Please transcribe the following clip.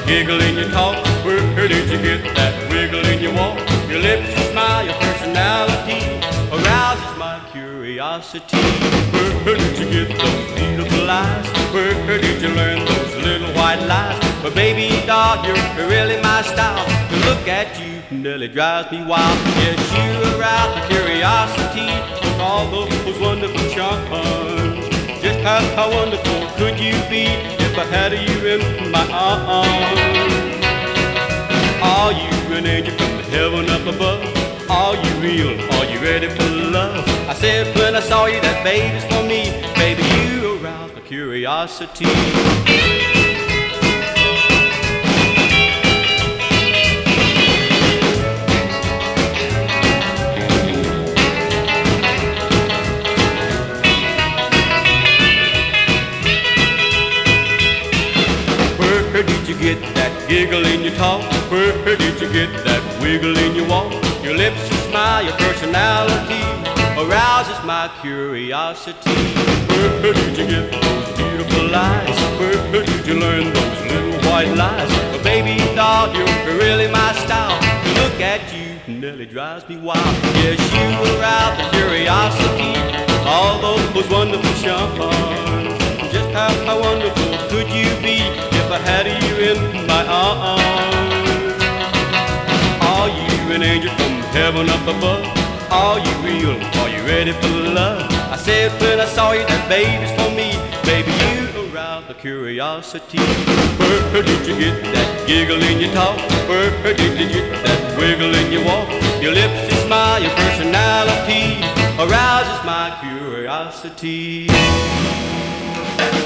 giggle in your talk? Where did you get that wiggle in your walk? Your lips, your smile, your personality arouses my curiosity. Where did you get those beautiful eyes? Where did you learn those little white lies? But baby doll, you're really my style. To look at you nearly drives me wild. Yes, you arouse my curiosity with all those wonderful charms. Just how wonderful could you be if I had you in my arms? Are you an angel from heaven up above? Are you real? Are you ready for love? I said when I saw you that baby's for me. Baby, you aroused my curiosity. Where did you get that giggle in your talk? Where did you get that wiggle in your walk? Your lips, your smile, your personality arouses my curiosity. Where did you get those beautiful eyes? Where did you learn those little white lies? But baby doll, you're really my style. To look at you nearly drives me wild. Yes, you arouse the curiosity. All those wonderful charms. Just how wonderful could you be if I had you in my arms? Are you an angel from heaven up above? Are you real? Are you ready for love? I said when I saw you that baby's for me. Baby, you aroused my curiosity. Where did you get that giggle in your talk? Where did you get that wiggle in your walk? Your lips, your smile, your personality arouses my curiosity.